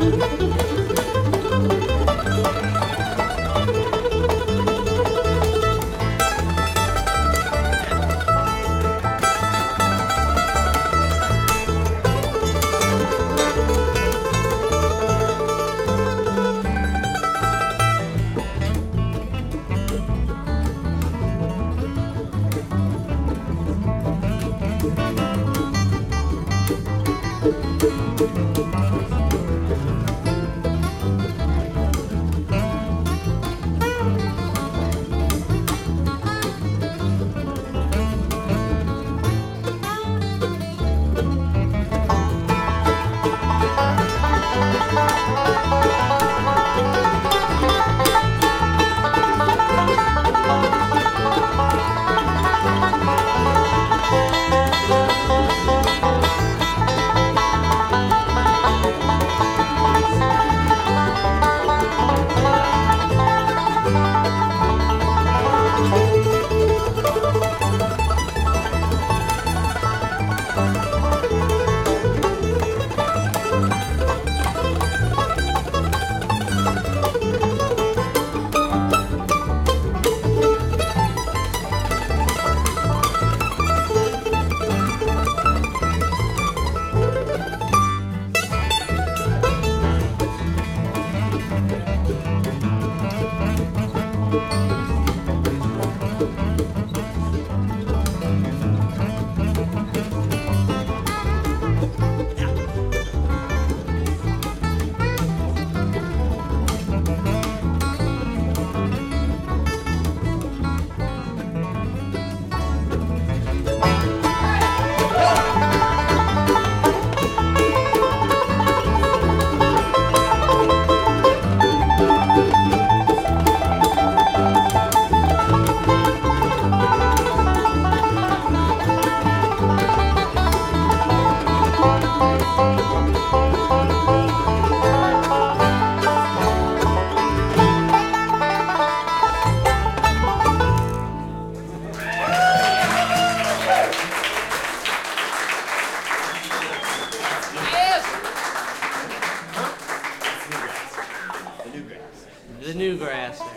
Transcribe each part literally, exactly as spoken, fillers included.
The new grass there.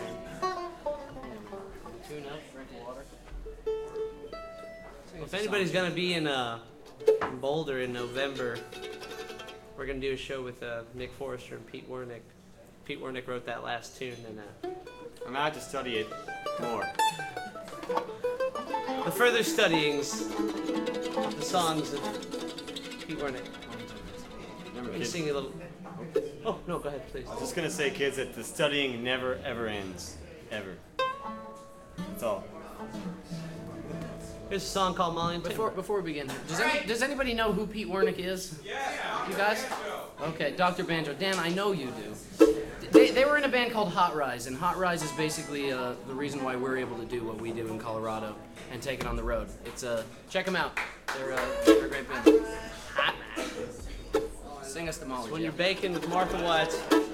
Tune up, drink water. Well, if anybody's gonna be in, uh, in Boulder in November, we're gonna do a show with uh, Nick Forrester and Pete Wernick. Pete Wernick wrote that last tune, and uh, I'm gonna have to study it more. The further studyings of the songs of Pete Wernick. Remember, We can kids, sing a little. Oh no, go ahead, please. I was just gonna say, kids, that the studying never ever ends, ever. That's all. Here's a song called Molly and Before, Timber. before we begin, does, any, does anybody know who Pete Wernick is? You guys? Okay, Doctor Banjo. Dan, I know you do. They, they were in a band called Hot Rise, and Hot Rise is basically uh, the reason why we're able to do what we do in Colorado and take it on the road. It's uh, check them out. They're, uh, they're a great band. Hot Rise. Sing us the Molly. When Jeff. you're baking with Martha Watts.